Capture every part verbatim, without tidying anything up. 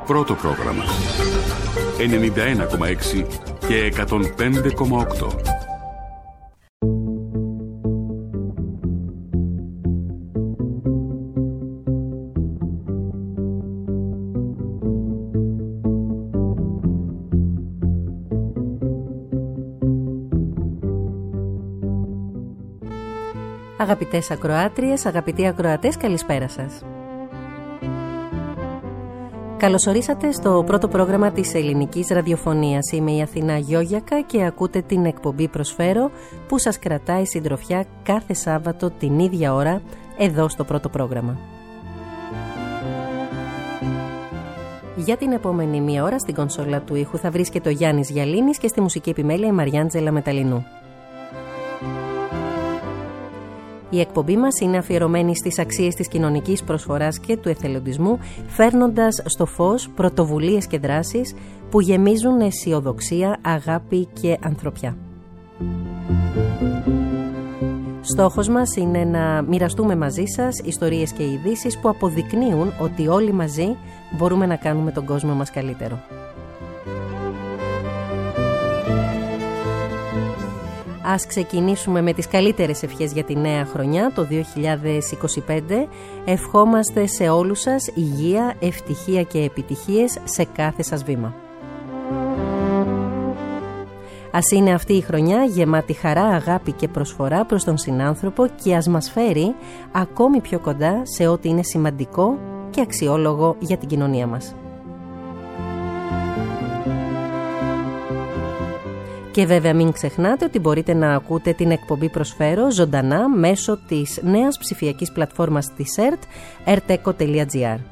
Πρώτο πρόγραμμα ενενήντα ένα κόμμα έξι και εκατόν πέντε κόμμα οκτώ. Αγαπητές ακροάτριες, αγαπητοί ακροατές, καλησπέρα σας. Καλωσορίσατε στο πρώτο πρόγραμμα της ελληνικής ραδιοφωνίας. Είμαι η Αθηνά Γιώγιακα και ακούτε την εκπομπή Προσφέρω που σας κρατάει συντροφιά κάθε Σάββατο την ίδια ώρα εδώ στο πρώτο πρόγραμμα. Για την επόμενη μία ώρα στην κονσόλα του ήχου θα βρίσκεται ο Γιάννης Γιαλίνης και στη μουσική επιμέλεια η Μαριάντζελα Μεταλινού. Η εκπομπή μας είναι αφιερωμένη στις αξίες της κοινωνικής προσφοράς και του εθελοντισμού, φέρνοντας στο φως πρωτοβουλίες και δράσεις που γεμίζουν αισιοδοξία, αγάπη και ανθρωπιά. Στόχος μας είναι να μοιραστούμε μαζί σας ιστορίες και ειδήσεις που αποδεικνύουν ότι όλοι μαζί μπορούμε να κάνουμε τον κόσμο μας καλύτερο. Ας ξεκινήσουμε με τις καλύτερες ευχές για τη νέα χρονιά, το δύο χιλιάδες είκοσι πέντε. Ευχόμαστε σε όλους σας υγεία, ευτυχία και επιτυχίες σε κάθε σας βήμα. Ας είναι αυτή η χρονιά γεμάτη χαρά, αγάπη και προσφορά προς τον συνάνθρωπο και ας μας φέρει ακόμη πιο κοντά σε ό,τι είναι σημαντικό και αξιόλογο για την κοινωνία μας. Και βέβαια μην ξεχνάτε ότι μπορείτε να ακούτε την εκπομπή Προσφέρω ζωντανά μέσω της νέας ψηφιακής πλατφόρμας της ΕΡΤ, ερτέκο τελεία τζι άρ.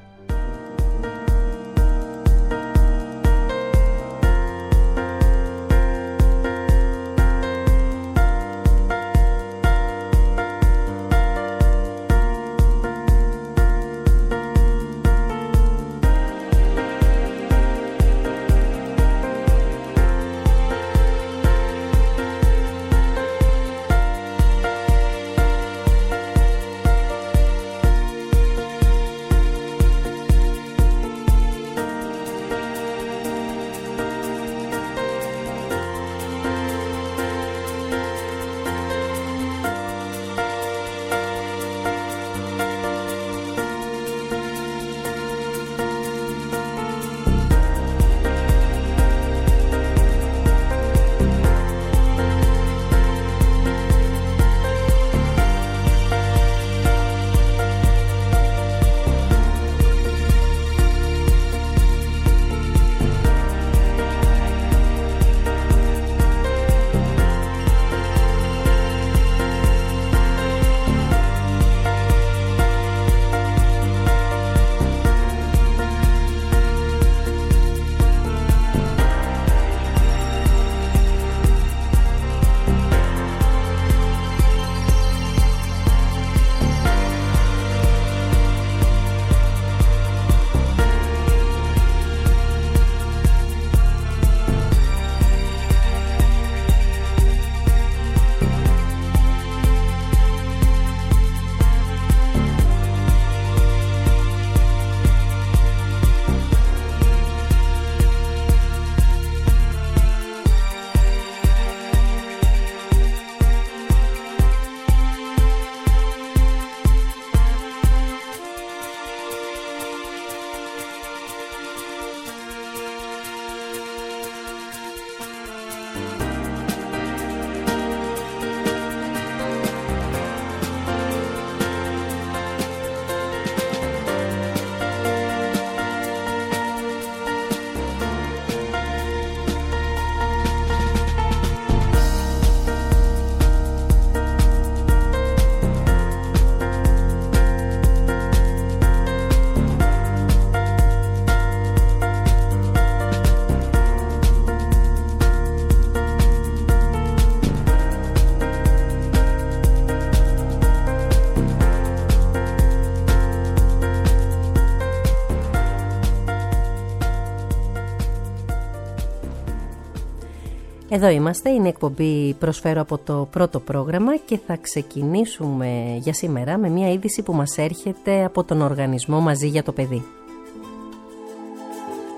Εδώ είμαστε, είναι εκπομπή Προσφέρω από το πρώτο πρόγραμμα και θα ξεκινήσουμε για σήμερα με μια είδηση που μας έρχεται από τον οργανισμό Μαζί για το Παιδί.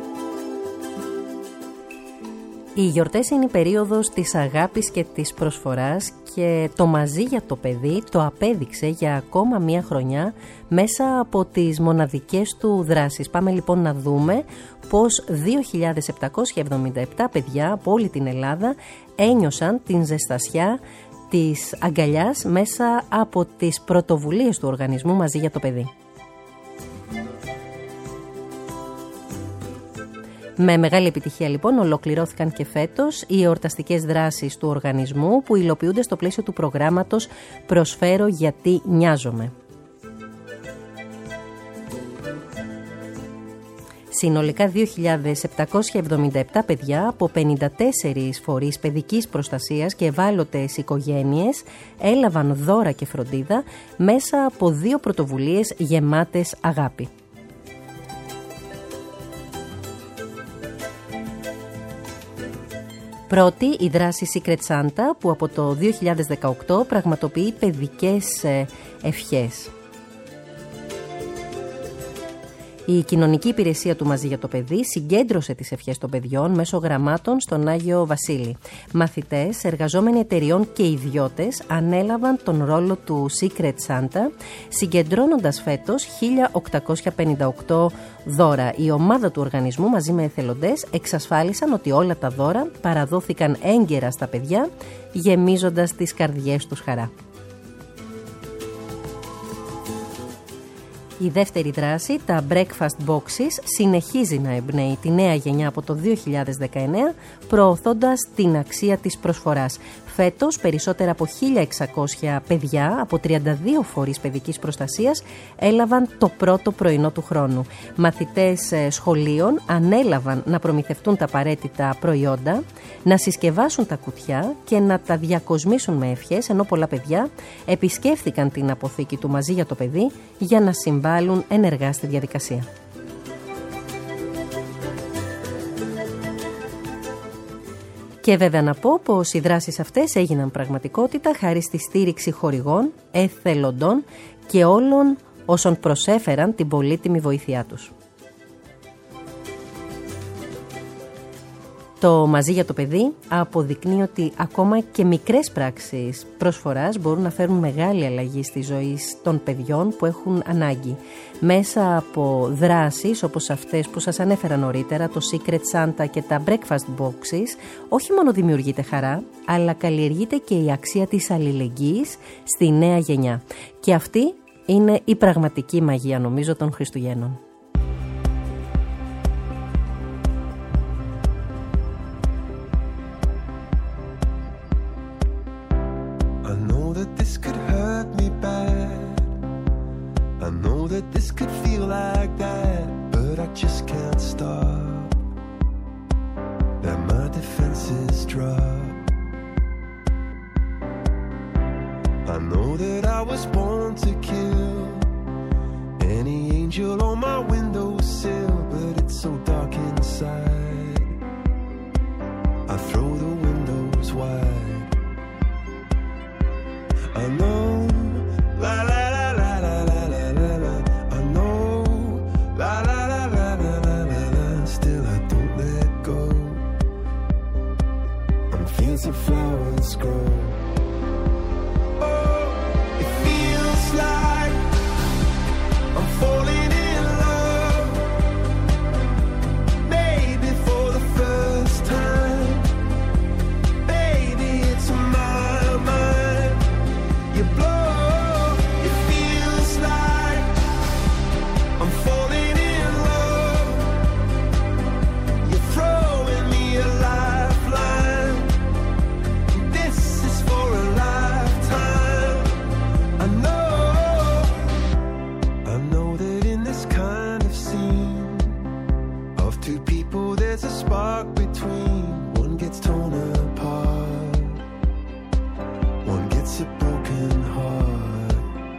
Οι γιορτές είναι η περίοδος της αγάπης και της προσφοράς και το μαζί για το παιδί το απέδειξε για ακόμα μία χρονιά μέσα από τις μοναδικές του δράσεις. Πάμε λοιπόν να δούμε πως δύο χιλιάδες επτακόσια εβδομήντα επτά παιδιά από όλη την Ελλάδα ένιωσαν την ζεστασιά της αγκαλιάς μέσα από τις πρωτοβουλίες του οργανισμού Μαζί για το παιδί. Με μεγάλη επιτυχία λοιπόν ολοκληρώθηκαν και φέτος οι εορταστικές δράσεις του οργανισμού που υλοποιούνται στο πλαίσιο του προγράμματος «Προσφέρω γιατί νοιάζομαι». Συνολικά δύο χιλιάδες επτακόσια εβδομήντα επτά παιδιά από πενήντα τέσσερις φορείς παιδικής προστασίας και ευάλωτες οικογένειες έλαβαν δώρα και φροντίδα μέσα από δύο πρωτοβουλίες γεμάτες αγάπη. Πρώτη, η δράση Secret Santa που από το δύο χιλιάδες δεκαοκτώ πραγματοποιεί παιδικές ευχές. Η κοινωνική υπηρεσία του Μαζί για το παιδί συγκέντρωσε τις ευχές των παιδιών μέσω γραμμάτων στον Άγιο Βασίλη. Μαθητές, εργαζόμενοι εταιριών και ιδιώτες ανέλαβαν τον ρόλο του Secret Santa, συγκεντρώνοντας φέτος χίλια οκτακόσια πενήντα οκτώ δώρα. Η ομάδα του οργανισμού μαζί με εθελοντές εξασφάλισαν ότι όλα τα δώρα παραδόθηκαν έγκαιρα στα παιδιά, γεμίζοντας τις καρδιές τους χαρά. Η δεύτερη δράση, τα Breakfast Boxes, συνεχίζει να εμπνέει τη νέα γενιά από το δύο χιλιάδες δεκαεννέα, προωθώντας την αξία της προσφοράς. Φέτος, περισσότερα από χίλια εξακόσια παιδιά από τριάντα δύο φορείς παιδικής προστασίας έλαβαν το πρώτο πρωινό του χρόνου. Μαθητές σχολείων ανέλαβαν να προμηθευτούν τα απαραίτητα προϊόντα, να συσκευάσουν τα κουτιά και να τα διακοσμήσουν με ευχές, ενώ πολλά παιδιά επισκέφθηκαν την αποθήκη του Μαζί για το παιδί για να συμβάλλουν ενεργά στη διαδικασία. Και βέβαια να πω πως οι δράσεις αυτές έγιναν πραγματικότητα χάρη στη στήριξη χορηγών, εθελοντών και όλων όσων προσέφεραν την πολύτιμη βοήθειά τους. Το Μαζί για το παιδί αποδεικνύει ότι ακόμα και μικρές πράξεις προσφοράς μπορούν να φέρουν μεγάλη αλλαγή στη ζωή των παιδιών που έχουν ανάγκη. Μέσα από δράσεις όπως αυτές που σας ανέφερα νωρίτερα, το Secret Santa και τα Breakfast Boxes, όχι μόνο δημιουργείται χαρά, αλλά καλλιεργείται και η αξία της αλληλεγγύης στη νέα γενιά. Και αυτή είναι η πραγματική μαγεία, νομίζω, των Χριστουγέννων. This could feel like that, but I just can't stop. That my defenses drop. I know that I was born to kill any angel on my windowsill, but it's so dark inside. I throw the windows wide. I know, la la la la la la. Fields of flowers grow. Oh, it feels like I'm falling in love, maybe for the first time. Baby, it's my mind. You blow. It feels like I'm falling in love. You're throwing me a lifeline. There's a spark between. One gets torn apart, one gets a broken heart.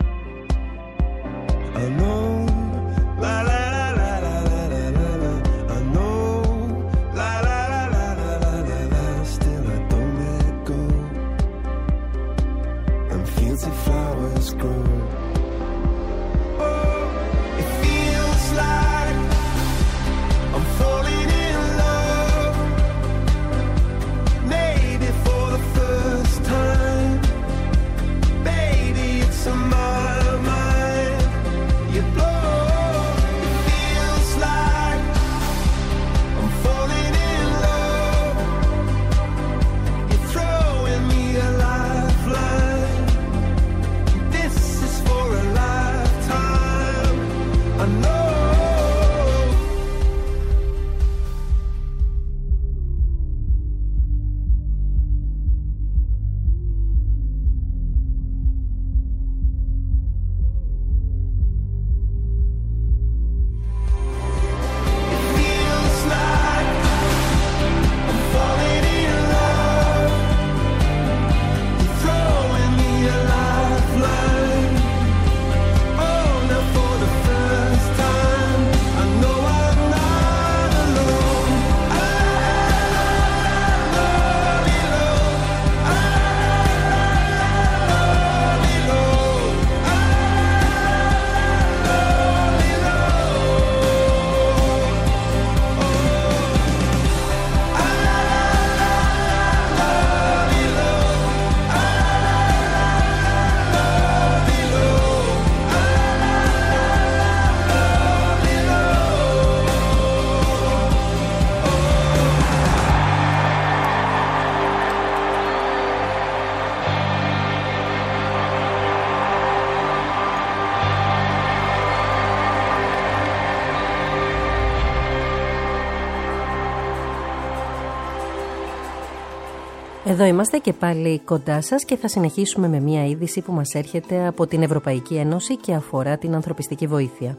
I know, la la la la la la la la. I know, la la la la la la la la. Still I don't let go, and fields of flowers grow. Oh, it feels like I'm falling in love, Εδώ είμαστε και πάλι κοντά σας και θα συνεχίσουμε με μια είδηση που μας έρχεται από την Ευρωπαϊκή Ένωση και αφορά την ανθρωπιστική βοήθεια.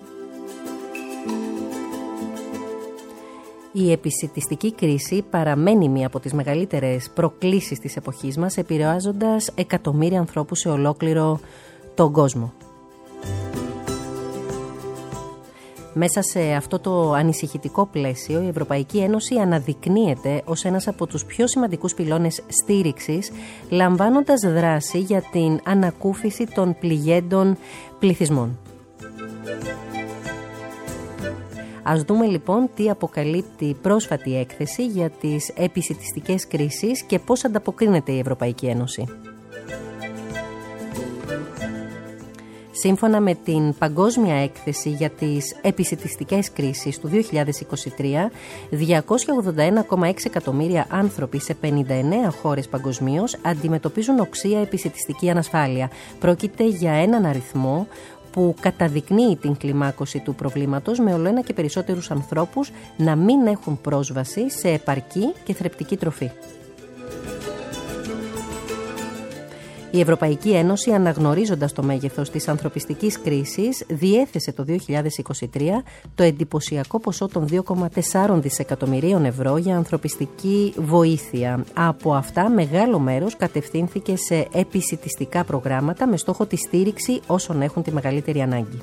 Η επισιτιστική κρίση παραμένει μία από τις μεγαλύτερες προκλήσεις της εποχής μας, επηρεάζοντας εκατομμύρια ανθρώπους σε ολόκληρο τον κόσμο. Μέσα σε αυτό το ανησυχητικό πλαίσιο, η Ευρωπαϊκή Ένωση αναδεικνύεται ως ένας από τους πιο σημαντικούς πυλώνες στήριξης, λαμβάνοντας δράση για την ανακούφιση των πληγέντων πληθυσμών. Ας δούμε λοιπόν τι αποκαλύπτει η πρόσφατη έκθεση για τις επισιτιστικές κρίσεις και πώς ανταποκρίνεται η Ευρωπαϊκή Ένωση. Σύμφωνα με την Παγκόσμια Έκθεση για τις επισιτιστικές κρίσεις του δύο χιλιάδες είκοσι τρία, διακόσια ογδόντα ένα κόμμα έξι εκατομμύρια άνθρωποι σε πενήντα εννέα χώρες παγκοσμίως αντιμετωπίζουν οξεία επισιτιστική ανασφάλεια. Πρόκειται για έναν αριθμό που καταδεικνύει την κλιμάκωση του προβλήματος, με ολοένα και περισσότερους ανθρώπους να μην έχουν πρόσβαση σε επαρκή και θρεπτική τροφή. Η Ευρωπαϊκή Ένωση, αναγνωρίζοντας το μέγεθος της ανθρωπιστικής κρίσης, διέθεσε το δύο χιλιάδες είκοσι τρία το εντυπωσιακό ποσό των δύο κόμμα τέσσερα δισεκατομμυρίων ευρώ για ανθρωπιστική βοήθεια. Από αυτά, μεγάλο μέρος κατευθύνθηκε σε επισιτιστικά προγράμματα με στόχο τη στήριξη όσων έχουν τη μεγαλύτερη ανάγκη.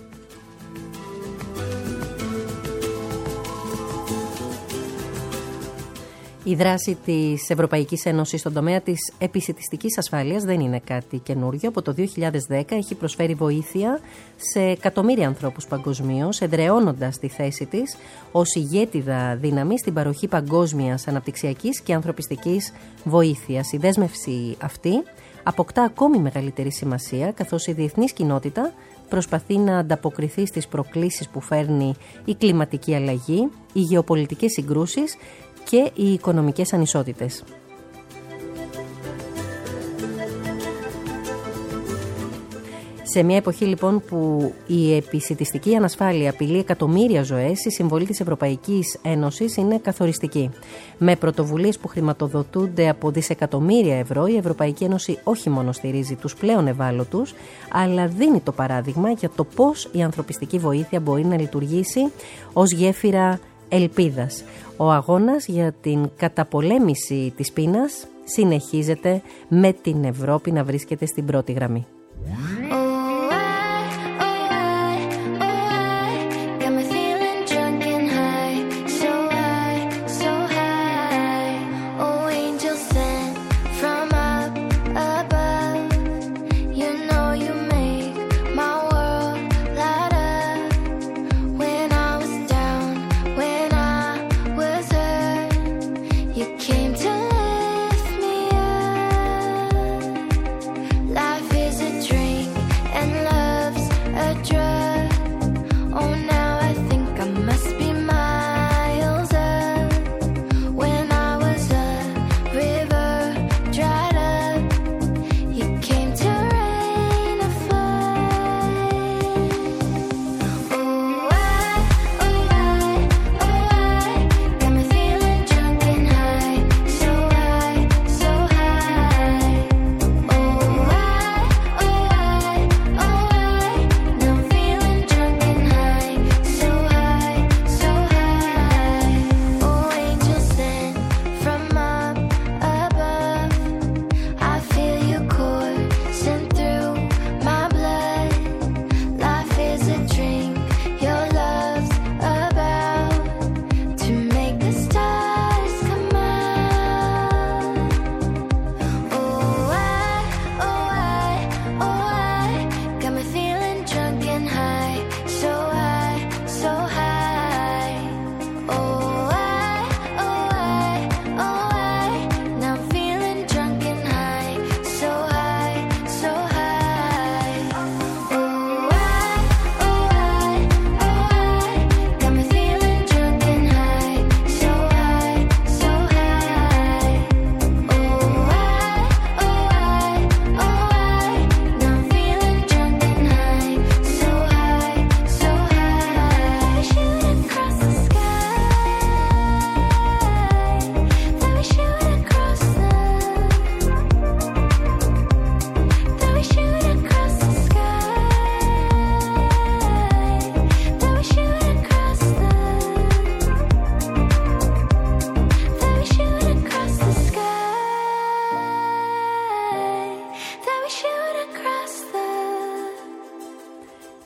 Η δράση της Ευρωπαϊκής Ένωσης στον τομέα της επισιτιστικής ασφάλειας δεν είναι κάτι καινούριο. Από το δύο χιλιάδες δέκα έχει προσφέρει βοήθεια σε εκατομμύρια ανθρώπους παγκοσμίως, εδραιώνοντας τη θέση της ως ηγέτιδα δύναμη στην παροχή παγκόσμιας αναπτυξιακής και ανθρωπιστικής βοήθειας. Η δέσμευση αυτή αποκτά ακόμη μεγαλύτερη σημασία, καθώς η διεθνής κοινότητα προσπαθεί να ανταποκριθεί στις προκλήσεις που φέρνει η κλιματική αλλαγή, οι γεωπολιτικές συγκρούσεις και οι οικονομικές ανισότητες. Σε μια εποχή λοιπόν που η επισιτιστική ανασφάλεια απειλεί εκατομμύρια ζωές, η συμβολή της Ευρωπαϊκής Ένωσης είναι καθοριστική. Με πρωτοβουλίες που χρηματοδοτούνται από δισεκατομμύρια ευρώ, η Ευρωπαϊκή Ένωση όχι μόνο στηρίζει τους πλέον ευάλωτους, αλλά δίνει το παράδειγμα για το πώς η ανθρωπιστική βοήθεια μπορεί να λειτουργήσει ως γέφυρα ελπίδας. Ο αγώνας για την καταπολέμηση της πείνας συνεχίζεται, με την Ευρώπη να βρίσκεται στην πρώτη γραμμή. Life is a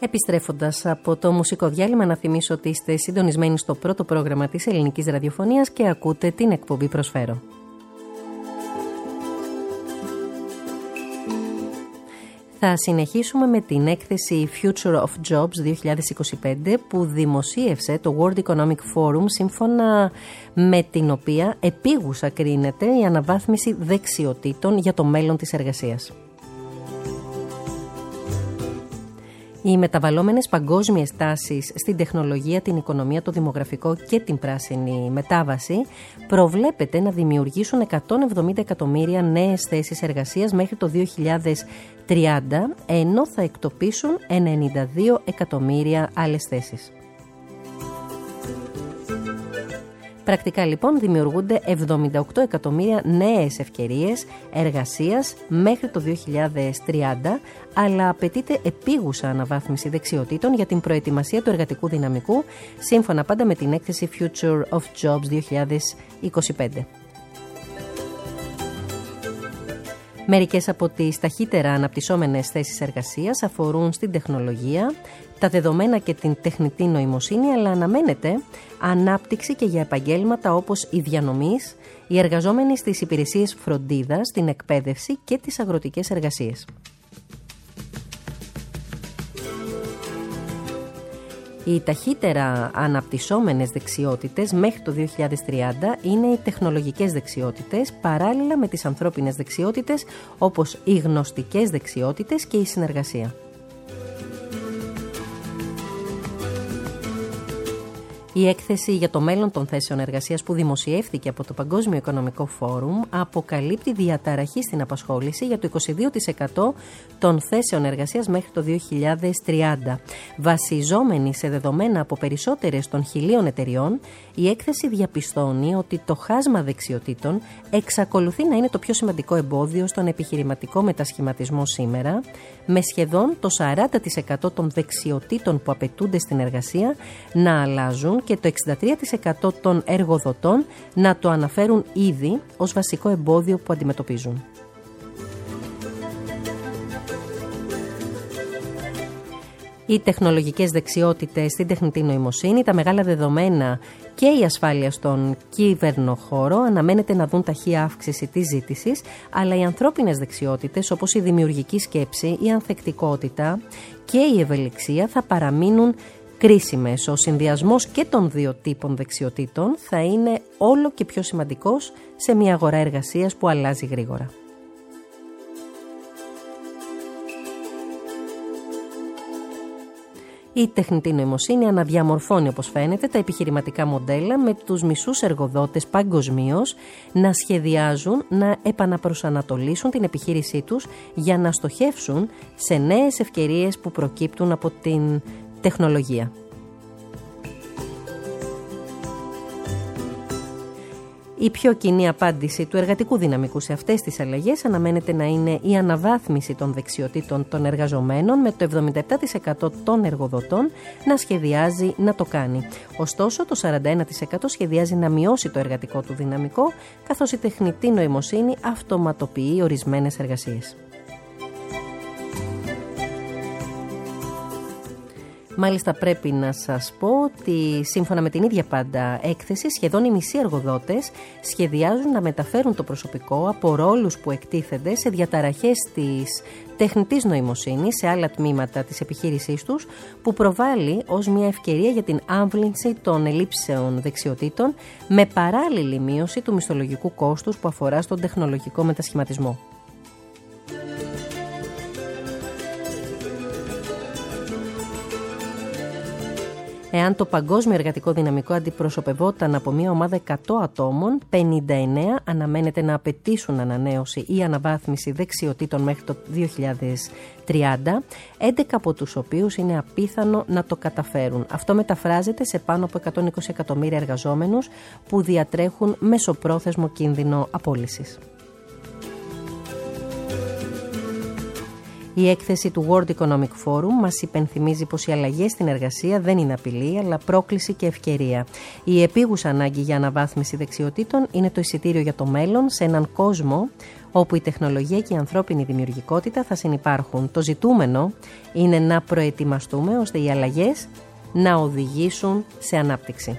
Επιστρέφοντας από το μουσικό διάλειμμα, να θυμίσω ότι είστε συντονισμένοι στο πρώτο πρόγραμμα της ελληνικής ραδιοφωνίας και ακούτε την εκπομπή Προσφέρω. Θα συνεχίσουμε με την έκθεση Future of Jobs δύο χιλιάδες είκοσι πέντε που δημοσίευσε το World Economic Forum, σύμφωνα με την οποία επίγουσα κρίνεται η αναβάθμιση δεξιοτήτων για το μέλλον της εργασίας. Οι μεταβαλλόμενες παγκόσμιες τάσεις στην τεχνολογία, την οικονομία, το δημογραφικό και την πράσινη μετάβαση προβλέπεται να δημιουργήσουν εκατόν εβδομήντα εκατομμύρια νέες θέσεις εργασίας μέχρι το δύο χιλιάδες τριάντα, ενώ θα εκτοπίσουν ενενήντα δύο εκατομμύρια άλλες θέσεις. Πρακτικά λοιπόν δημιουργούνται εβδομήντα οκτώ εκατομμύρια νέες ευκαιρίες εργασίας μέχρι το δύο χιλιάδες τριάντα, αλλά απαιτείται επίγουσα αναβάθμιση δεξιοτήτων για την προετοιμασία του εργατικού δυναμικού, σύμφωνα πάντα με την έκθεση Future of Jobs δύο χιλιάδες είκοσι πέντε. Μερικές από τις ταχύτερα αναπτυσσόμενες θέσεις εργασίας αφορούν στην τεχνολογία, τα δεδομένα και την τεχνητή νοημοσύνη, αλλά αναμένεται ανάπτυξη και για επαγγέλματα όπως οι διανομής, οι εργαζόμενοι στις υπηρεσίες φροντίδας, την εκπαίδευση και τις αγροτικές εργασίες. Οι ταχύτερα αναπτυσσόμενες δεξιότητες μέχρι το δύο χιλιάδες τριάντα είναι οι τεχνολογικές δεξιότητες, παράλληλα με τις ανθρώπινες δεξιότητες όπως οι γνωστικές δεξιότητες και η συνεργασία. Η έκθεση για το μέλλον των θέσεων εργασίας που δημοσιεύθηκε από το Παγκόσμιο Οικονομικό Φόρουμ αποκαλύπτει διαταραχή στην απασχόληση για το είκοσι δύο τοις εκατό των θέσεων εργασίας μέχρι το δύο χιλιάδες τριάντα. Βασιζόμενη σε δεδομένα από περισσότερες των χιλίων εταιριών, η έκθεση διαπιστώνει ότι το χάσμα δεξιοτήτων εξακολουθεί να είναι το πιο σημαντικό εμπόδιο στον επιχειρηματικό μετασχηματισμό σήμερα, με σχεδόν το σαράντα τοις εκατό των δεξιοτήτων που απαιτούνται στην εργασία να αλλάζουν και το εξήντα τρία τοις εκατό των εργοδοτών να το αναφέρουν ήδη ως βασικό εμπόδιο που αντιμετωπίζουν. Οι τεχνολογικές δεξιότητες στην τεχνητή νοημοσύνη, τα μεγάλα δεδομένα και η ασφάλεια στον κυβερνοχώρο αναμένεται να δουν ταχεία αύξηση της ζήτησης, αλλά οι ανθρώπινες δεξιότητες όπως η δημιουργική σκέψη, η ανθεκτικότητα και η ευελιξία θα παραμείνουν κρίσιμες. Ο συνδυασμός και των δύο τύπων δεξιοτήτων θα είναι όλο και πιο σημαντικός σε μια αγορά εργασίας που αλλάζει γρήγορα. Η τεχνητή νοημοσύνη αναδιαμορφώνει, όπως φαίνεται, τα επιχειρηματικά μοντέλα, με τους μισούς εργοδότες παγκοσμίως να σχεδιάζουν να επαναπροσανατολίσουν την επιχείρησή τους για να στοχεύσουν σε νέες ευκαιρίες που προκύπτουν από την τεχνολογία. Η πιο κοινή απάντηση του εργατικού δυναμικού σε αυτές τις αλλαγές αναμένεται να είναι η αναβάθμιση των δεξιοτήτων των εργαζομένων, με το εβδομήντα επτά τοις εκατό των εργοδοτών να σχεδιάζει να το κάνει. Ωστόσο, το σαράντα ένα τοις εκατό σχεδιάζει να μειώσει το εργατικό του δυναμικό, καθώς η τεχνητή νοημοσύνη αυτοματοποιεί ορισμένες εργασίες. Μάλιστα πρέπει να σας πω ότι σύμφωνα με την ίδια πάντα έκθεση, σχεδόν οι μισοί εργοδότες σχεδιάζουν να μεταφέρουν το προσωπικό από ρόλους που εκτίθενται σε διαταραχές της τεχνητής νοημοσύνης σε άλλα τμήματα της επιχείρησής τους, που προβάλλει ως μια ευκαιρία για την άμβλυνση των ελλείψεων δεξιοτήτων, με παράλληλη μείωση του μισθολογικού κόστους που αφορά στον τεχνολογικό μετασχηματισμό. Εάν το παγκόσμιο εργατικό δυναμικό αντιπροσωπευόταν από μια ομάδα εκατό ατόμων, πενήντα εννέα αναμένεται να απαιτήσουν ανανέωση ή αναβάθμιση δεξιοτήτων μέχρι το δύο χιλιάδες τριάντα, έντεκα από τους οποίους είναι απίθανο να το καταφέρουν. Αυτό μεταφράζεται σε πάνω από εκατόν είκοσι εκατομμύρια εργαζόμενους που διατρέχουν μεσοπρόθεσμο κίνδυνο απόλυσης. Η έκθεση του World Economic Forum μας υπενθυμίζει πως οι αλλαγές στην εργασία δεν είναι απειλή, αλλά πρόκληση και ευκαιρία. Η επίγουσα ανάγκη για αναβάθμιση δεξιοτήτων είναι το εισιτήριο για το μέλλον σε έναν κόσμο όπου η τεχνολογία και η ανθρώπινη δημιουργικότητα θα συνυπάρχουν. Το ζητούμενο είναι να προετοιμαστούμε ώστε οι αλλαγές να οδηγήσουν σε ανάπτυξη.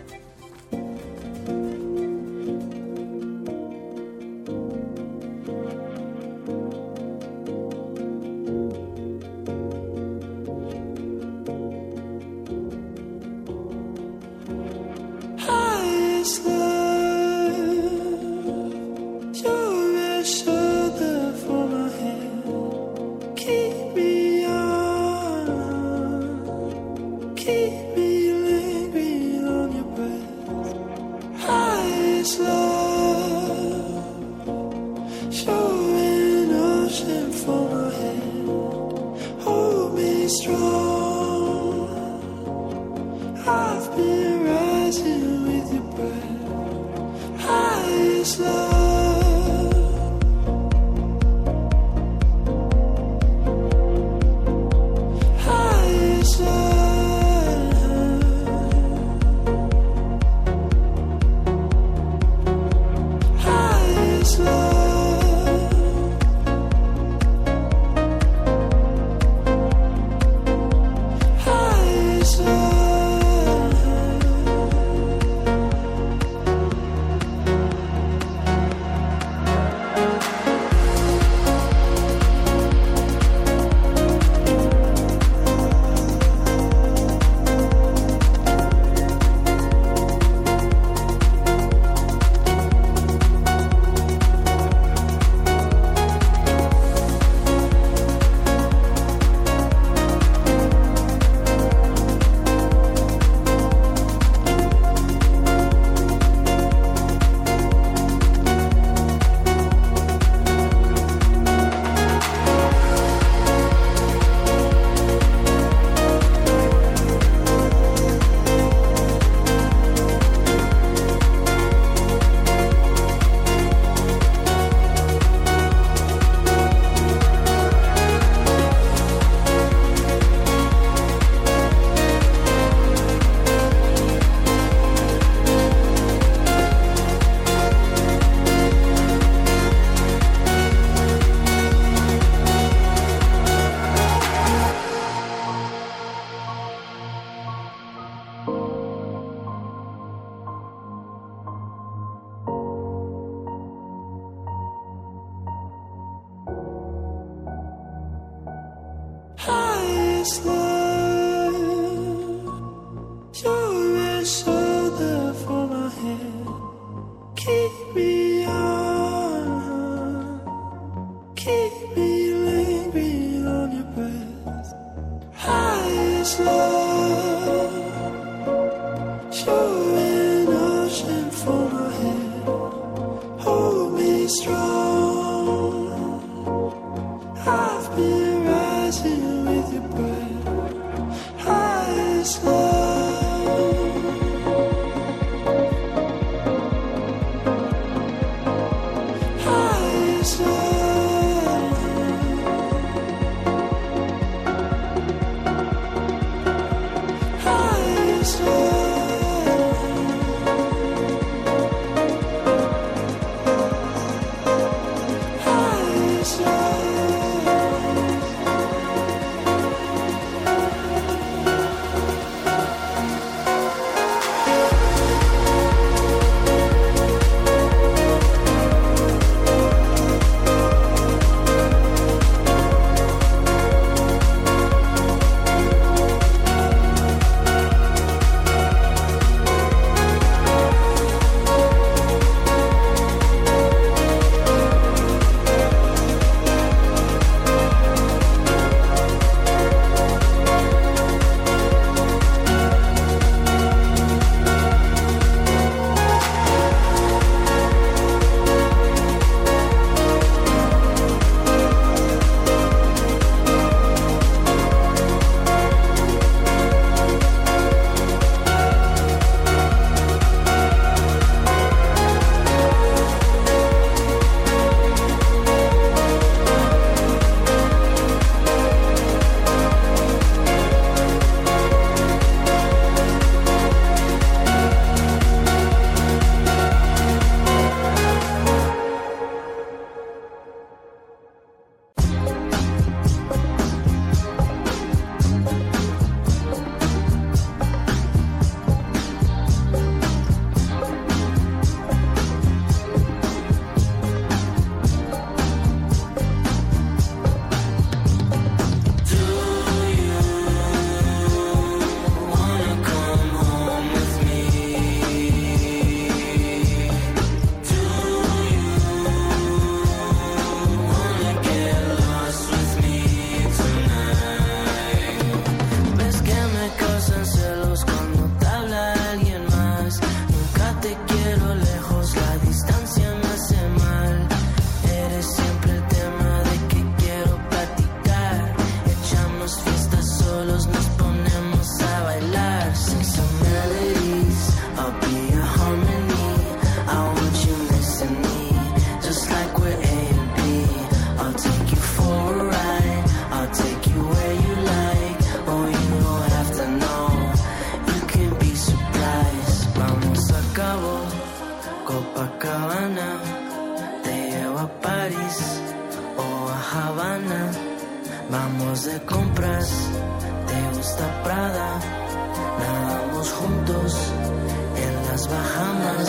Cabo, Copacabana, te llevo a París o a Habana. Vamos de compras, te gusta Prada, nadamos juntos en las Bahamas.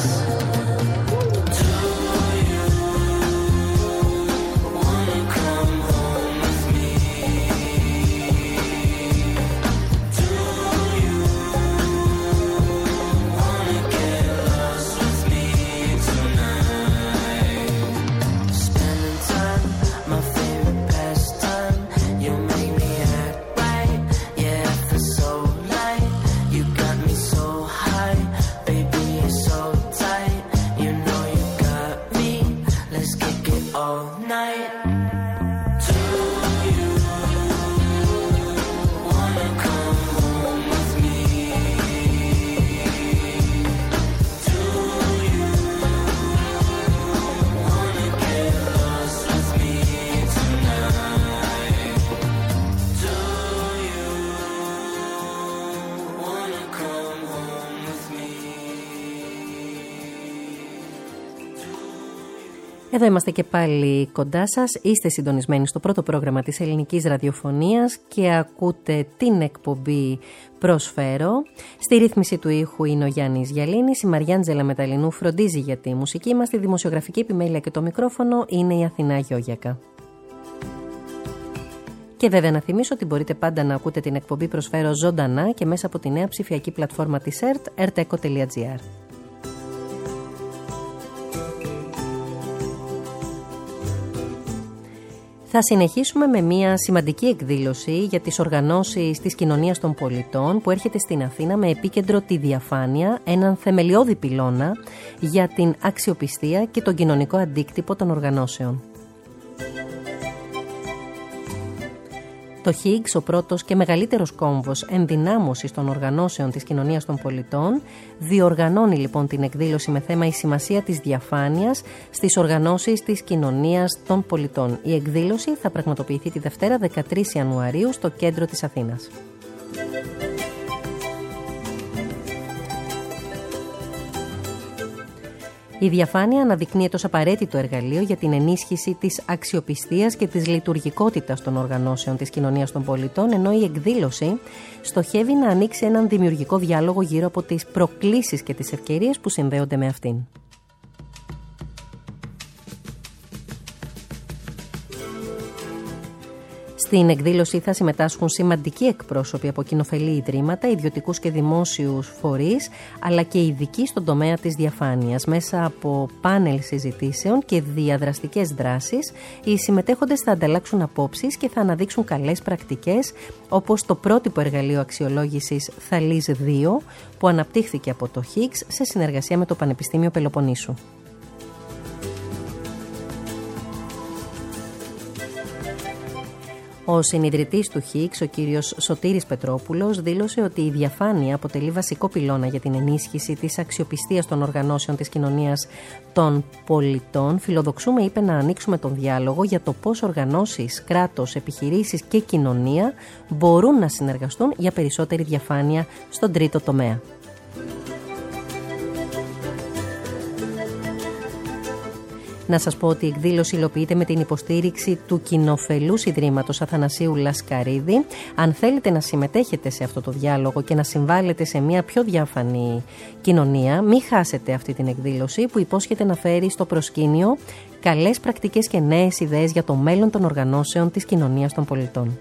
Εδώ είμαστε και πάλι κοντά σας, είστε συντονισμένοι στο πρώτο πρόγραμμα της ελληνικής ραδιοφωνίας και ακούτε την εκπομπή Προσφέρω. Στη ρύθμιση του ήχου είναι ο Γιάννης Γιαλίνης, η Μαριάντζελα Μεταλλινού φροντίζει για τη μουσική μας, τη δημοσιογραφική επιμέλεια και το μικρόφωνο είναι η Αθηνά Γιώγιακα. Και βέβαια να θυμίσω ότι μπορείτε πάντα να ακούτε την εκπομπή Προσφέρω ζωντανά και μέσα από τη νέα ψηφιακή πλατφόρμα της ΕΡΤ, ερτέκο τελεία τζι άρ. Θα συνεχίσουμε με μια σημαντική εκδήλωση για τις οργανώσεις της κοινωνίας των πολιτών που έρχεται στην Αθήνα με επίκεντρο τη διαφάνεια, έναν θεμελιώδη πυλώνα για την αξιοπιστία και τον κοινωνικό αντίκτυπο των οργανώσεων. Το Higgs, ο πρώτος και μεγαλύτερος κόμβος ενδυνάμωσης των οργανώσεων της κοινωνίας των πολιτών, διοργανώνει λοιπόν την εκδήλωση με θέμα η σημασία της διαφάνειας στις οργανώσεις της κοινωνίας των πολιτών. Η εκδήλωση θα πραγματοποιηθεί τη Δευτέρα δεκατρείς Ιανουαρίου στο κέντρο της Αθήνας. Η διαφάνεια αναδεικνύεται ως απαραίτητο εργαλείο για την ενίσχυση της αξιοπιστίας και της λειτουργικότητας των οργανώσεων της κοινωνίας των πολιτών, ενώ η εκδήλωση στοχεύει να ανοίξει έναν δημιουργικό διάλογο γύρω από τις προκλήσεις και τις ευκαιρίες που συνδέονται με αυτήν. Στην εκδήλωση θα συμμετάσχουν σημαντικοί εκπρόσωποι από κοινοφελή ιδρύματα, ιδιωτικούς και δημόσιους φορείς, αλλά και ειδικοί στον τομέα της διαφάνειας. Μέσα από πάνελ συζητήσεων και διαδραστικές δράσεις, οι συμμετέχοντες θα ανταλλάξουν απόψεις και θα αναδείξουν καλές πρακτικές, όπως το πρότυπο εργαλείο αξιολόγησης Θαλής δύο, που αναπτύχθηκε από το Higgs σε συνεργασία με το Πανεπιστήμιο Πελοποννήσου. Ο συνιδρυτής του Higgs, ο κύριος Σωτήρης Πετρόπουλος, δήλωσε ότι η διαφάνεια αποτελεί βασικό πυλώνα για την ενίσχυση της αξιοπιστίας των οργανώσεων της κοινωνίας των πολιτών. Φιλοδοξούμε, είπε, να ανοίξουμε τον διάλογο για το πώς οργανώσεις, κράτος, επιχειρήσεις και κοινωνία μπορούν να συνεργαστούν για περισσότερη διαφάνεια στον τρίτο τομέα. Να σας πω ότι η εκδήλωση υλοποιείται με την υποστήριξη του κοινοφελούς Ιδρύματος Αθανασίου Λασκαρίδη. Αν θέλετε να συμμετέχετε σε αυτό το διάλογο και να συμβάλλετε σε μια πιο διάφανη κοινωνία, μην χάσετε αυτή την εκδήλωση που υπόσχεται να φέρει στο προσκήνιο καλές πρακτικές και νέες ιδέες για το μέλλον των οργανώσεων της κοινωνίας των πολιτών.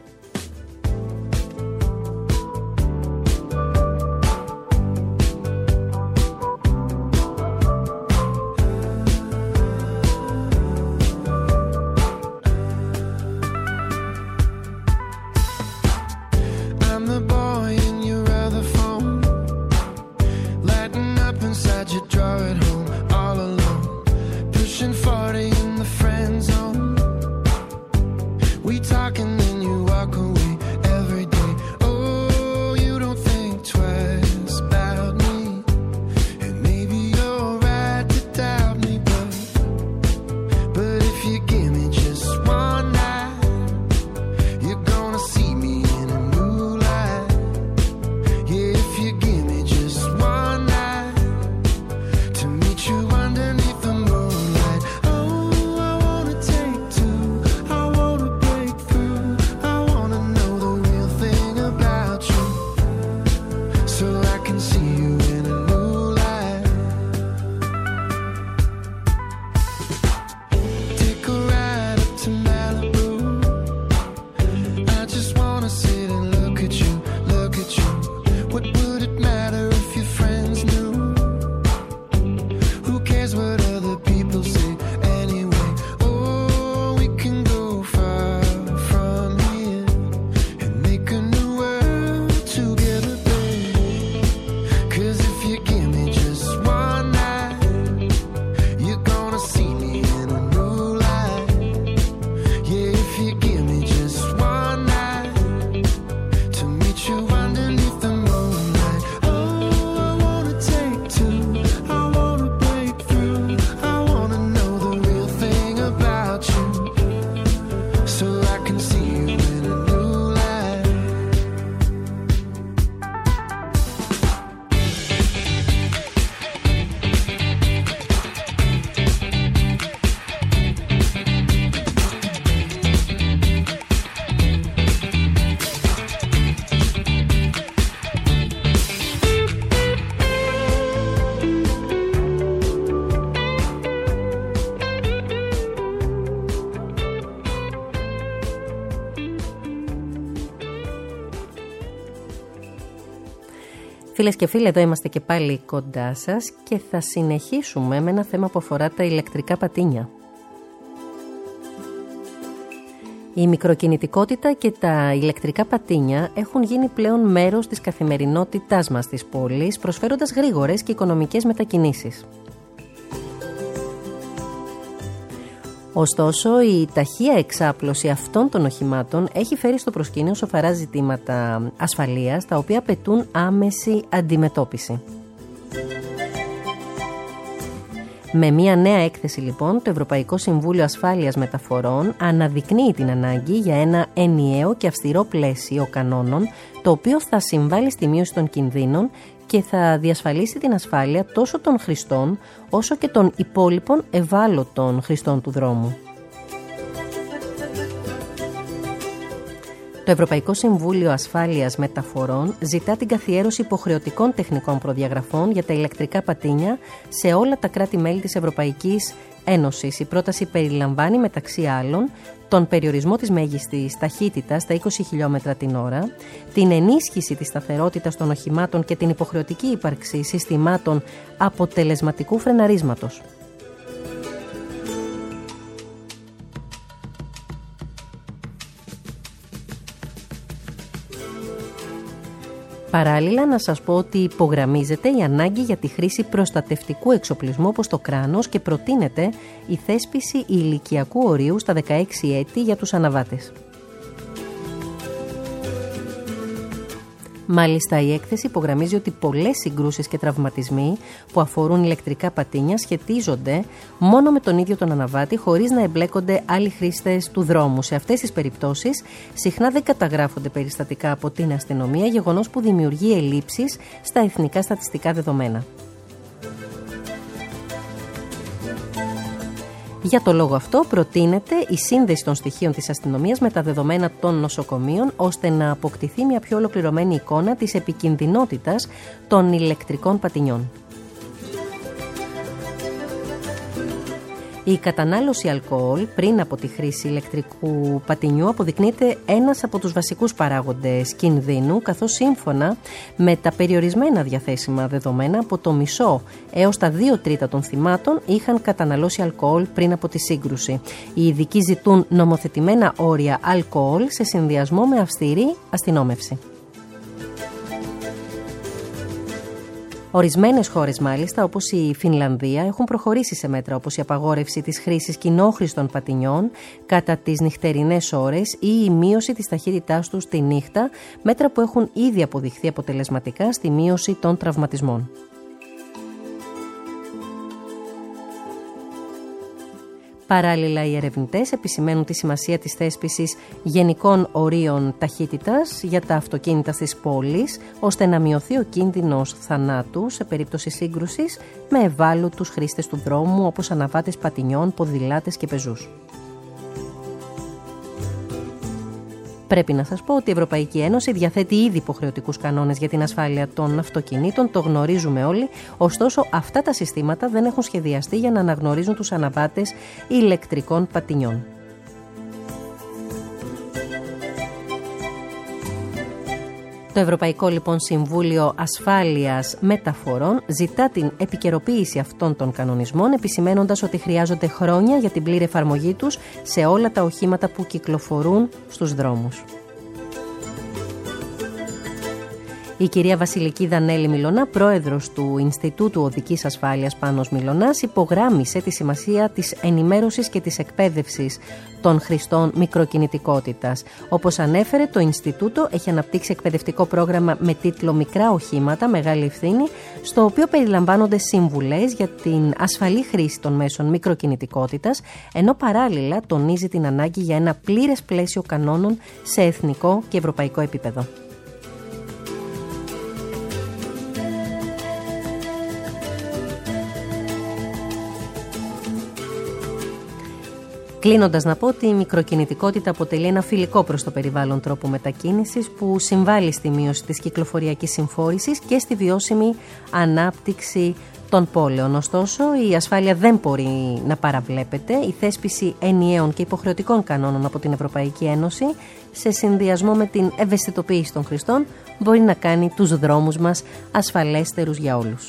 Φίλες και φίλοι, εδώ είμαστε και πάλι κοντά σας και θα συνεχίσουμε με ένα θέμα που αφορά τα ηλεκτρικά πατίνια. Η μικροκινητικότητα και τα ηλεκτρικά πατίνια έχουν γίνει πλέον μέρος της καθημερινότητάς μας της πόλης, προσφέροντας γρήγορες και οικονομικές μετακινήσεις. Ωστόσο, η ταχεία εξάπλωση αυτών των οχημάτων έχει φέρει στο προσκήνιο σοβαρά ζητήματα ασφαλείας, τα οποία απαιτούν άμεση αντιμετώπιση. Με μια νέα έκθεση, λοιπόν, το Ευρωπαϊκό Συμβούλιο Ασφάλειας Μεταφορών αναδεικνύει την ανάγκη για ένα ενιαίο και αυστηρό πλαίσιο κανόνων, το οποίο θα συμβάλλει στη μείωση των κινδύνων και θα διασφαλίσει την ασφάλεια τόσο των χρηστών όσο και των υπόλοιπων ευάλωτων χρηστών του δρόμου. Το Ευρωπαϊκό Συμβούλιο Ασφάλειας Μεταφορών ζητά την καθιέρωση υποχρεωτικών τεχνικών προδιαγραφών για τα ηλεκτρικά πατίνια σε όλα τα κράτη-μέλη της Ευρωπαϊκής Ένωσης. Η πρόταση περιλαμβάνει, μεταξύ άλλων, τον περιορισμό της μέγιστης ταχύτητας στα είκοσι χιλιόμετρα την ώρα, την ενίσχυση της σταθερότητας των οχημάτων και την υποχρεωτική ύπαρξη συστημάτων αποτελεσματικού φρεναρίσματος. Παράλληλα, να σας πω ότι υπογραμμίζεται η ανάγκη για τη χρήση προστατευτικού εξοπλισμού όπως το κράνος και προτείνεται η θέσπιση ηλικιακού ορίου στα δεκαέξι έτη για τους αναβάτες. Μάλιστα, η έκθεση υπογραμμίζει ότι πολλές συγκρούσεις και τραυματισμοί που αφορούν ηλεκτρικά πατίνια σχετίζονται μόνο με τον ίδιο τον αναβάτη, χωρίς να εμπλέκονται άλλοι χρήστες του δρόμου. Σε αυτές τις περιπτώσεις, συχνά δεν καταγράφονται περιστατικά από την αστυνομία, γεγονός που δημιουργεί ελλείψεις στα εθνικά στατιστικά δεδομένα. Για το λόγο αυτό προτείνεται η σύνδεση των στοιχείων της αστυνομίας με τα δεδομένα των νοσοκομείων, ώστε να αποκτηθεί μια πιο ολοκληρωμένη εικόνα της επικινδυνότητας των ηλεκτρικών πατινιών. Η κατανάλωση αλκοόλ πριν από τη χρήση ηλεκτρικού πατινιού αποδεικνύεται ένας από τους βασικούς παράγοντες κινδύνου, καθώς σύμφωνα με τα περιορισμένα διαθέσιμα δεδομένα, από το μισό έως τα δύο τρίτα των θυμάτων είχαν καταναλώσει αλκοόλ πριν από τη σύγκρουση. Οι ειδικοί ζητούν νομοθετημένα όρια αλκοόλ σε συνδυασμό με αυστηρή αστυνόμευση. Ορισμένες χώρες, μάλιστα, όπως η Φινλανδία, έχουν προχωρήσει σε μέτρα όπως η απαγόρευση της χρήσης κοινόχρηστων πατινιών κατά τις νυχτερινές ώρες ή η μείωση της ταχύτητάς τους τη νύχτα, μέτρα που έχουν ήδη αποδειχθεί αποτελεσματικά στη μείωση των τραυματισμών. Παράλληλα, οι ερευνητές επισημαίνουν τη σημασία της θέσπισης γενικών ορίων ταχύτητας για τα αυτοκίνητα στις πόλεις, ώστε να μειωθεί ο κίνδυνος θανάτου σε περίπτωση σύγκρουσης με ευάλωτους χρήστες του δρόμου, όπως αναβάτες πατινιών, ποδηλάτες και πεζούς. Πρέπει να σας πω ότι η Ευρωπαϊκή Ένωση διαθέτει ήδη υποχρεωτικούς κανόνες για την ασφάλεια των αυτοκινήτων, το γνωρίζουμε όλοι, ωστόσο αυτά τα συστήματα δεν έχουν σχεδιαστεί για να αναγνωρίζουν τους αναβάτες ηλεκτρικών πατινιών. Το Ευρωπαϊκό, λοιπόν, Συμβούλιο Ασφάλειας Μεταφορών ζητά την επικαιροποίηση αυτών των κανονισμών, επισημένοντας ότι χρειάζονται χρόνια για την πλήρη εφαρμογή τους σε όλα τα οχήματα που κυκλοφορούν στους δρόμους. Η κυρία Βασιλική Δανέλη Μιλωνά, πρόεδρος του Ινστιτούτου Οδικής Ασφάλειας Πάνος Μιλωνάς, υπογράμμισε τη σημασία της ενημέρωσης και της εκπαίδευσης των χρηστών μικροκινητικότητας. Όπως ανέφερε, το Ινστιτούτο έχει αναπτύξει εκπαιδευτικό πρόγραμμα με τίτλο «Μικρά οχήματα, μεγάλη ευθύνη», στο οποίο περιλαμβάνονται σύμβουλες για την ασφαλή χρήση των μέσων μικροκινητικότητας, ενώ παράλληλα τονίζει την ανάγκη για ένα πλήρες πλαίσιο κανόνων σε εθνικό και ευρωπαϊκό επίπεδο. Κλείνοντας, να πω ότι η μικροκινητικότητα αποτελεί ένα φιλικό προς το περιβάλλον τρόπο μετακίνησης που συμβάλλει στη μείωση της κυκλοφοριακής συμφόρησης και στη βιώσιμη ανάπτυξη των πόλεων. Ωστόσο, η ασφάλεια δεν μπορεί να παραβλέπεται. Η θέσπιση ενιαίων και υποχρεωτικών κανόνων από την Ευρωπαϊκή Ένωση, σε συνδυασμό με την ευαισθητοποίηση των χρηστών, μπορεί να κάνει τους δρόμους μας ασφαλέστερους για όλους.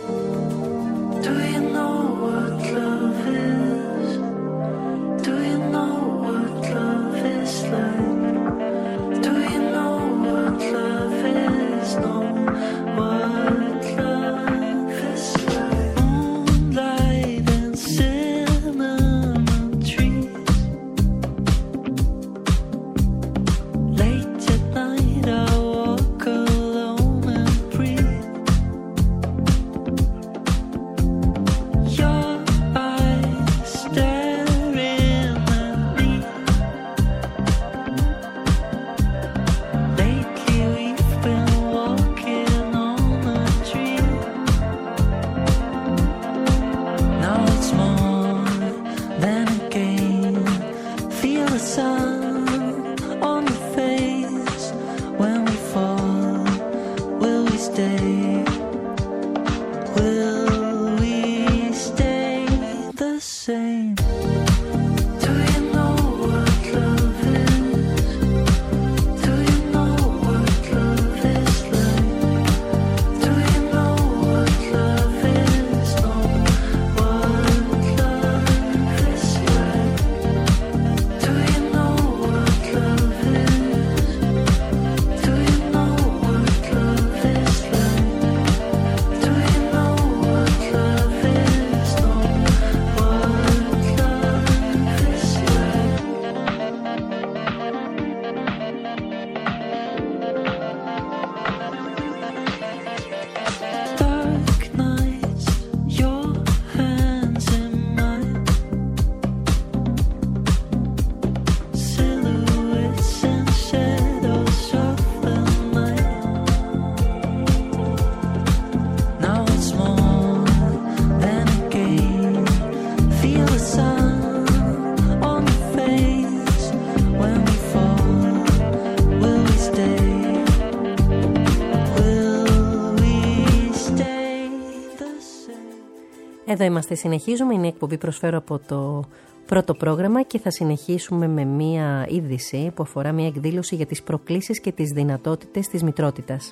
Εδώ είμαστε, συνεχίζουμε, είναι η εκπομπή Προσφέρω από το πρώτο πρόγραμμα και θα συνεχίσουμε με μία είδηση που αφορά μία εκδήλωση για τις προκλήσεις και τις δυνατότητες της μητρότητας.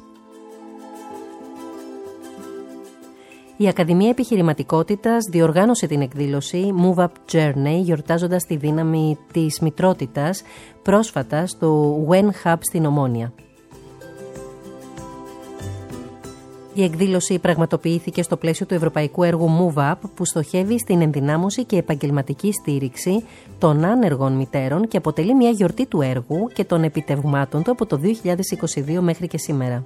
Η Ακαδημία Επιχειρηματικότητας διοργάνωσε την εκδήλωση Move Up Journey, γιορτάζοντας τη δύναμη της μητρότητας, πρόσφατα στο When Hub στην Ομόνια. Η εκδήλωση πραγματοποιήθηκε στο πλαίσιο του ευρωπαϊκού έργου Move Up, που στοχεύει στην ενδυνάμωση και επαγγελματική στήριξη των άνεργων μητέρων και αποτελεί μια γιορτή του έργου και των επιτευγμάτων του από το δύο χιλιάδες είκοσι δύο μέχρι και σήμερα.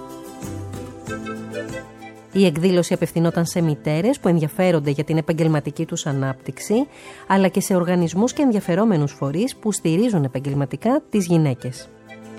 Η εκδήλωση απευθυνόταν σε μητέρες που ενδιαφέρονται για την επαγγελματική τους ανάπτυξη, αλλά και σε οργανισμούς και ενδιαφερόμενους φορείς που στηρίζουν επαγγελματικά τις γυναίκες.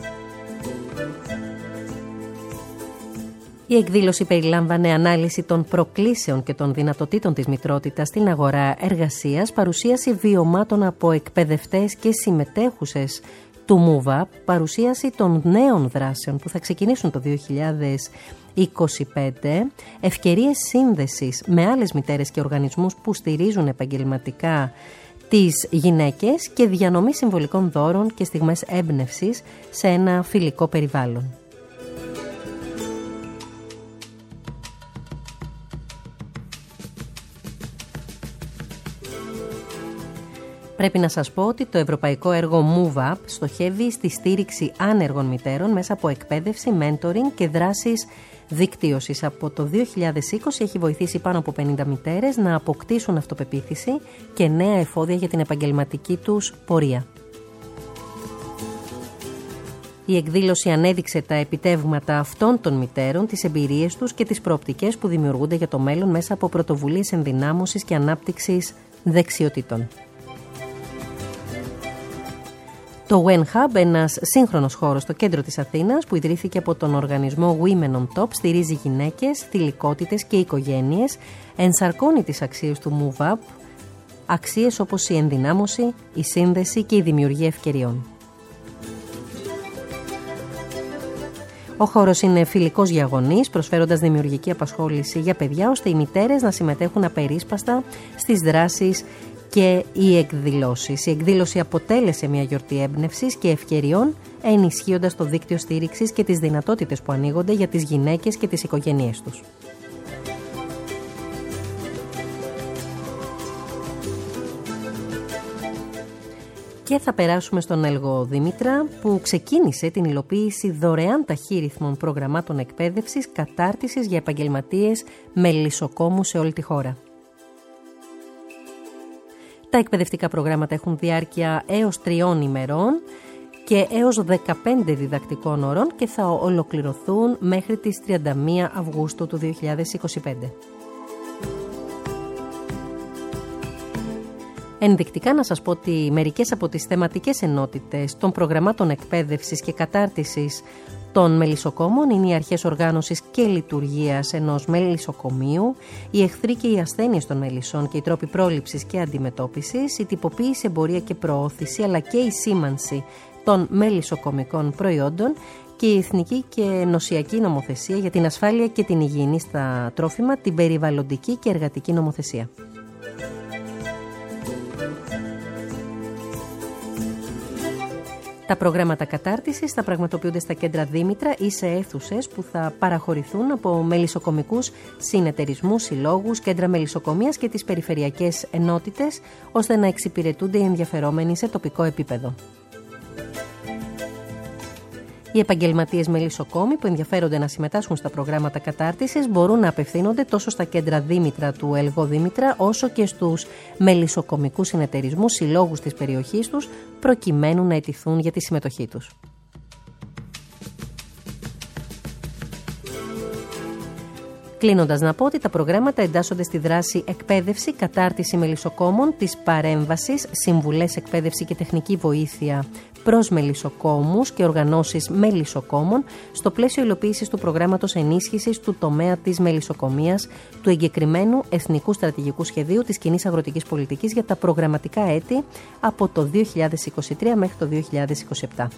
Η εκδήλωση περιλάμβανε ανάλυση των προκλήσεων και των δυνατοτήτων της μητρότητας στην αγορά εργασίας, παρουσίαση βιωμάτων από εκπαιδευτές και συμμετέχουσες του Move Up, παρουσίαση των νέων δράσεων που θα ξεκινήσουν το δύο χιλιάδες είκοσι πέντε, ευκαιρίες σύνδεσης με άλλες μητέρες και οργανισμούς που στηρίζουν επαγγελματικά τις γυναίκες και διανομή συμβολικών δώρων και στιγμές έμπνευσης σε ένα φιλικό περιβάλλον. Πρέπει να σας πω ότι το ευρωπαϊκό έργο Move Up στοχεύει στη στήριξη άνεργων μητέρων μέσα από εκπαίδευση, mentoring και δράσεις δικτύωσης. Από το δύο χιλιάδες είκοσι έχει βοηθήσει πάνω από πενήντα μητέρες να αποκτήσουν αυτοπεποίθηση και νέα εφόδια για την επαγγελματική τους πορεία. Η εκδήλωση ανέδειξε τα επιτεύγματα αυτών των μητέρων, τις εμπειρίες τους και τις προοπτικές που δημιουργούνται για το μέλλον μέσα από πρωτοβουλίες ενδυνάμωσης και ανάπτυξης δεξιοτήτων. Το When Hub, ένας σύγχρονος χώρος στο κέντρο της Αθήνας που ιδρύθηκε από τον οργανισμό Women on Top, στηρίζει γυναίκες, θηλυκότητες και οικογένειες, ενσαρκώνει τις αξίες του Move Up, αξίες όπως η ενδυνάμωση, η σύνδεση και η δημιουργία ευκαιριών. Ο χώρος είναι φιλικός για γονείς, προσφέροντας δημιουργική απασχόληση για παιδιά, ώστε οι μητέρες να συμμετέχουν απερίσπαστα στις δράσεις και οι εκδηλώσεις. Η εκδήλωση αποτέλεσε μια γιορτή έμπνευσης και ευκαιριών, ενισχύοντας το δίκτυο στήριξης και τις δυνατότητες που ανοίγονται για τις γυναίκες και τις οικογένειές τους. Και θα περάσουμε στον Έλγο Δήμητρα, που ξεκίνησε την υλοποίηση δωρεάν ταχύρυθμων προγραμμάτων εκπαίδευσης, κατάρτισης για επαγγελματίες μελισσοκόμους σε όλη τη χώρα. Τα εκπαιδευτικά προγράμματα έχουν διάρκεια έως τριών ημερών και έως δεκαπέντε διδακτικών ώρων και θα ολοκληρωθούν μέχρι τις τριάντα μία Αυγούστου του δύο χιλιάδες είκοσι πέντε. Ενδεικτικά να σας πω ότι μερικές από τις θεματικές ενότητες των προγραμμάτων εκπαίδευσης και κατάρτισης των μελισσοκόμων είναι οι αρχές οργάνωσης και λειτουργίας ενός μελισσοκομείου, οι εχθροί και οι ασθένειες των μελισσών και οι τρόποι πρόληψης και αντιμετώπισης, η τυποποίηση, εμπορία και προώθηση, αλλά και η σήμανση των μελισσοκομικών προϊόντων και η εθνική και νοσιακή νομοθεσία για την ασφάλεια και την υγιεινή στα τρόφιμα, την περιβαλλοντική και εργατική νομοθεσία. Τα προγράμματα κατάρτισης θα πραγματοποιούνται στα κέντρα Δήμητρα ή σε αίθουσες που θα παραχωρηθούν από μελισσοκομικούς συνεταιρισμούς, συλλόγους, κέντρα μελισσοκομείας και τις περιφερειακές ενότητες, ώστε να εξυπηρετούνται οι ενδιαφερόμενοι σε τοπικό επίπεδο. Οι επαγγελματίες μελισσοκόμοι που ενδιαφέρονται να συμμετάσχουν στα προγράμματα κατάρτισης μπορούν να απευθύνονται τόσο στα κέντρα Δήμητρα του Έλγο Δήμητρα, όσο και στους μελισσοκομικούς συνεταιρισμούς, συλλόγους της περιοχής τους, προκειμένου να αιτηθούν για τη συμμετοχή τους. Κλείνοντας, να πω ότι τα προγράμματα εντάσσονται στη δράση εκπαίδευση, κατάρτιση μελισσοκόμων, της παρέμβασης, συμβουλές, εκπαίδευση και τεχνική βοήθεια προς μελισσοκόμους και οργανώσεις μελισσοκόμων στο πλαίσιο υλοποίησης του προγράμματος ενίσχυσης του τομέα της μελισσοκομείας του εγκεκριμένου Εθνικού Στρατηγικού Σχεδίου της Κοινής Αγροτικής Πολιτικής για τα προγραμματικά έτη από το δύο χιλιάδες είκοσι τρία μέχρι το δύο χιλιάδες είκοσι επτά.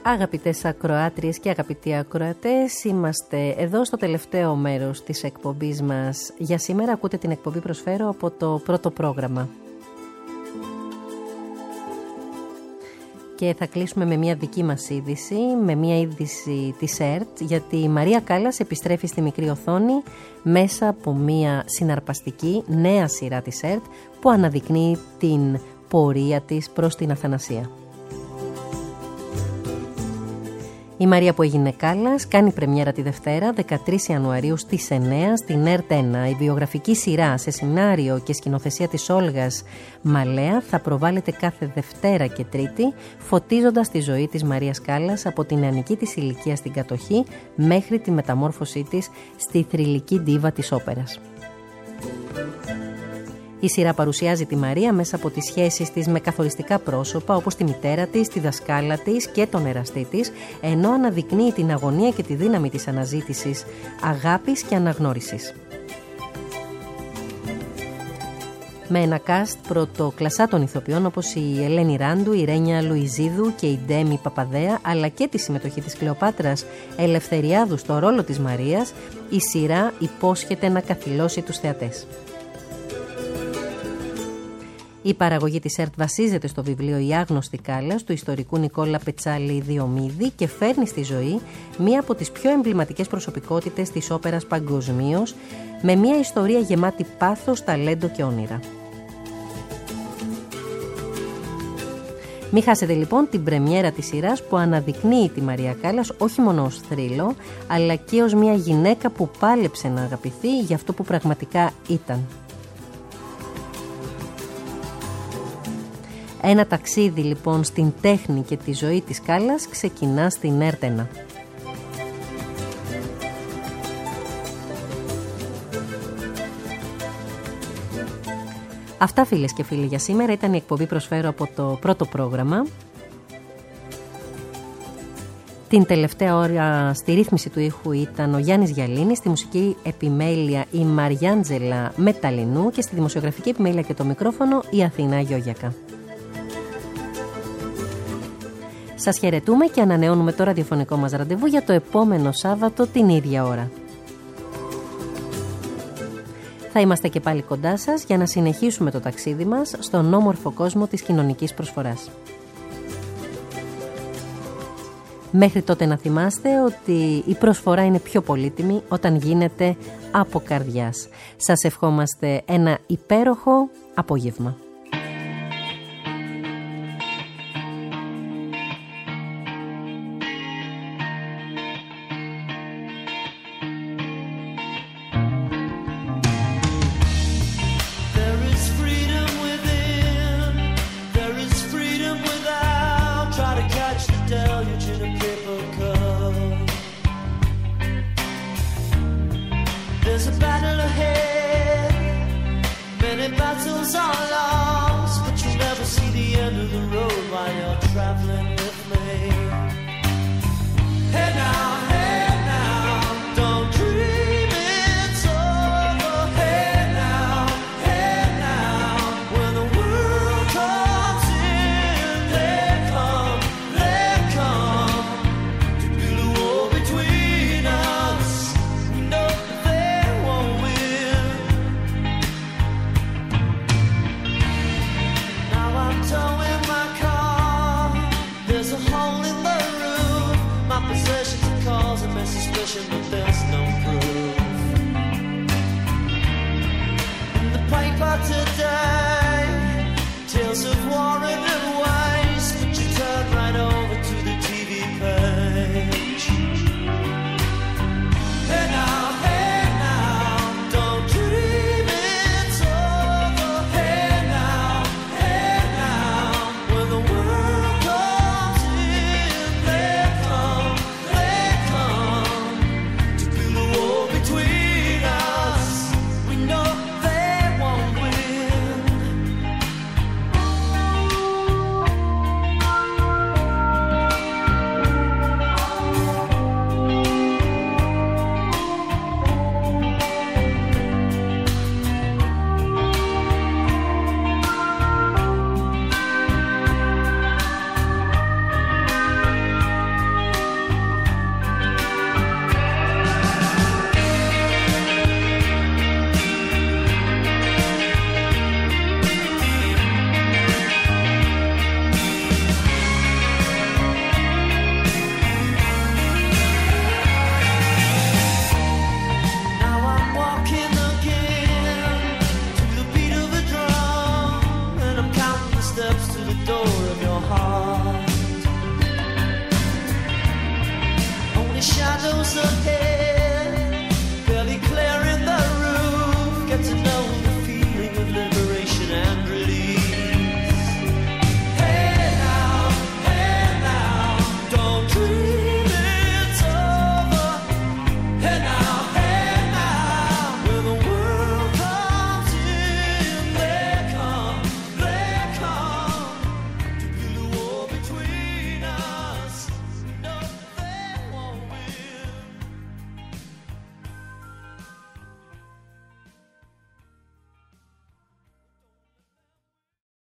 Αγαπητές ακροάτριες και αγαπητοί ακροατές, είμαστε εδώ στο τελευταίο μέρος της εκπομπής μας. Για σήμερα ακούτε την εκπομπή Προσφέρω από το πρώτο πρόγραμμα. Και θα κλείσουμε με μια δική μας είδηση, με μια είδηση της ΕΡΤ, γιατί η Μαρία Κάλλας επιστρέφει στη μικρή οθόνη μέσα από μια συναρπαστική νέα σειρά της ΕΡΤ που αναδεικνύει την πορεία της προς την αθανασία. Η Μαρία που έγινε Κάλλας κάνει πρεμιέρα τη Δευτέρα, δεκατρείς Ιανουαρίου στις εννιά στην ΕΡΤ ένα. Η βιογραφική σειρά σε σενάριο και σκηνοθεσία της Όλγας Μαλέα θα προβάλλεται κάθε Δευτέρα και Τρίτη, φωτίζοντας τη ζωή της Μαρίας Κάλλας από την νεανική της ηλικία στην κατοχή μέχρι τη μεταμόρφωσή της στη θρυλική ντίβα της όπερας. Η σειρά παρουσιάζει τη Μαρία μέσα από τις σχέσεις της με καθοριστικά πρόσωπα όπως τη μητέρα της, τη δασκάλα της και τον εραστή της, ενώ αναδεικνύει την αγωνία και τη δύναμη της αναζήτησης, αγάπης και αναγνώρισης. Με ένα cast πρωτοκλασσάτων ηθοποιών όπως η Ελένη Ράντου, η Ρένια Λουιζίδου και η Ντέμι Παπαδέα, αλλά και τη συμμετοχή της Κλεοπάτρας Ελευθεριάδου στο ρόλο της Μαρίας, η σειρά υπόσχεται να καθυλώσει τους θεατές. Η παραγωγή της ΕΡΤ βασίζεται στο βιβλίο «Η άγνωστη Κάλλας» του ιστορικού Νικόλα Πετσάλη Διομήδη και φέρνει στη ζωή μία από τις πιο εμβληματικές προσωπικότητες της όπερας παγκοσμίως, με μία ιστορία γεμάτη πάθος, ταλέντο και όνειρα. Μην χάσετε λοιπόν την πρεμιέρα της σειράς που αναδεικνύει τη Μαρία Κάλλας όχι μόνο ως θρύλο, αλλά και ως μια γυναίκα που πάλεψε να αγαπηθεί για αυτό που πραγματικά ήταν. Ένα ταξίδι λοιπόν στην τέχνη και τη ζωή της Κάλλας ξεκινά στην ΕΡΤ ένα. Αυτά, φίλες και φίλοι, για σήμερα. Ήταν η εκπομπή Προσφέρω από το πρώτο πρόγραμμα. Την τελευταία ώρα στη ρύθμιση του ήχου ήταν ο Γιάννης Γιαλίνης, στη μουσική επιμέλεια η Μαριάντζελα Μεταλινού και στη δημοσιογραφική επιμέλεια και το μικρόφωνο η Αθηνά Γιώγιακα. Σας χαιρετούμε και ανανεώνουμε το ραδιοφωνικό μας ραντεβού για το επόμενο Σάββατο την ίδια ώρα. Θα είμαστε και πάλι κοντά σας για να συνεχίσουμε το ταξίδι μας στον όμορφο κόσμο της κοινωνικής προσφοράς. Μέχρι τότε να θυμάστε ότι η προσφορά είναι πιο πολύτιμη όταν γίνεται από καρδιάς. Σας ευχόμαστε ένα υπέροχο απόγευμα. There's a battle ahead, many battles are lost, but you'll never see the end of the road while you're traveling with me. Hey now, hey now, don't dream it's over. Hey now, hey now, when the world comes in, they come, they come to build a wall between us. We know towing my car, there's a hole in the roof. My possessions are causing me suspicion, but there's no proof. In the paper today, tales of war and waste, but you turn right over to the T V page. Hey now, hey now, don't dream it's over. Hey now, hey now, when the world comes in, they come, they come to build a wall between us. We know they won't win. know